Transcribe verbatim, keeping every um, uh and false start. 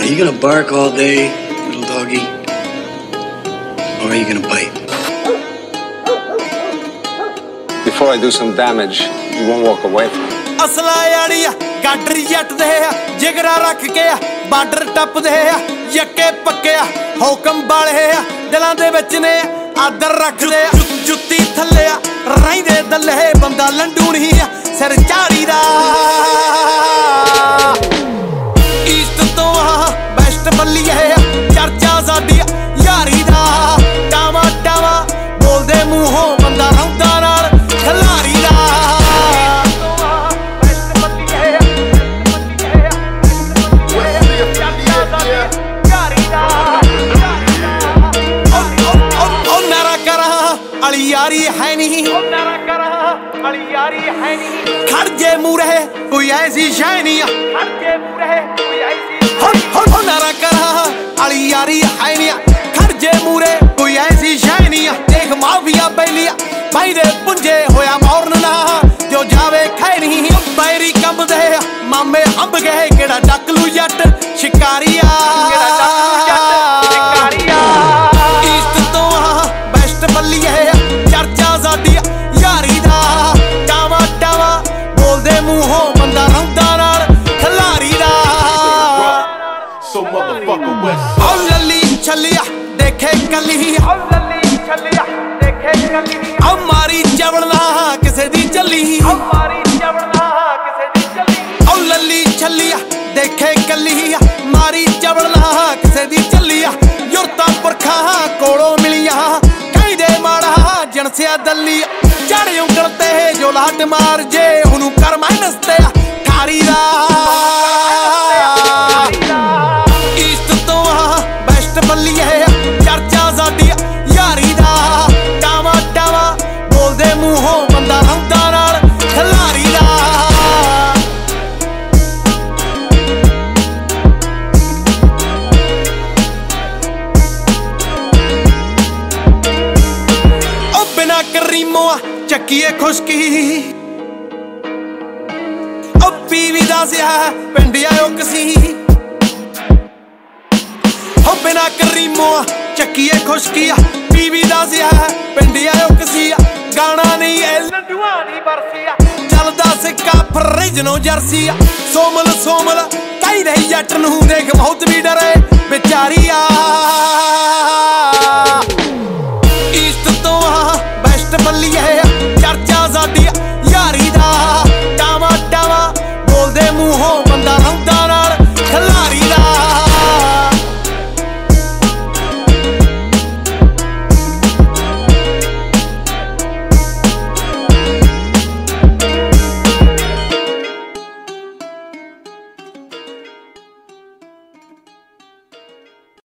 Are you gonna bark all day, little doggy? Or are you gonna bite? Before I do some damage, you won't walk away from me. असला याड़ी गाडर जट दे जिगरा रख के border टप दे यके पक्के हुकम वाले दिलों दे विच ने आदर रख दे जुत्ती थले रहिंदे दले बंदा लंडू नहीं सिर चाड़ी दा ईस्ट तो बेस्ट बल्ली है चर्चा साडी यारी दा टावा टावा बोलदे मूहों बंदा रौंदा नाल खिलाड़ी दा यारी है नहीं खड़ जे मूरे कोई ऐसी शय नहीं नारा करा अली यारी है नहीं खड़ जे मूरे कोई ऐसी शय नहीं देख माफिया बैलिया भाई दे पुंजे होया मौरन ना जो जावे खै नहीं बैरी कम दे मामे अंब गए केड़ा डकलू जट शिकारिया ईस्ट तो बेस्ट बल्ली है चर्चा साडी यारी दा टावा टावा बोलदे मूहों बंदा रौंदा नाल खिलाड़ी दा So motherfucker West ओ लली छलिया देखे कली ओ लली छलिया देखे कली ओ मारी जवड़ना किसे दी चली ओ मारी जवड़ना किसे दी चली ओ लली छलिया देखे कली मारी जवड़ना किसे दी चली युरता पुरखा कोलों मिलिया कहदे माड़ा जनसिया दली चढ़ उंगल ते जो लाट मार जे हुनु कर माइनस ते ठारी दा ईस्ट तो बेस्ट बल्ली है चर्चा साडी यारी दा टावा टावा बोलदे मूहों बंदा रौंदा नाल खिलाड़ी दा ओ बिना करीमो चक्कीए खुशकी ओ पीवी दा सिया पिंडिया उकसी हो बिना करीमो चक्कीए खुशकी पीवी दा सिया पिंडिया उकसी गाना नहीं ए लंडुआ दी बरसिया चलदा सिक्का फ्रिजनो जर्सी सोमल सोमल कई रही जट नूं देख बहुत भी डरे बेचारिया ईस्ट तो बेस्ट बल्ली है चर्चा साडी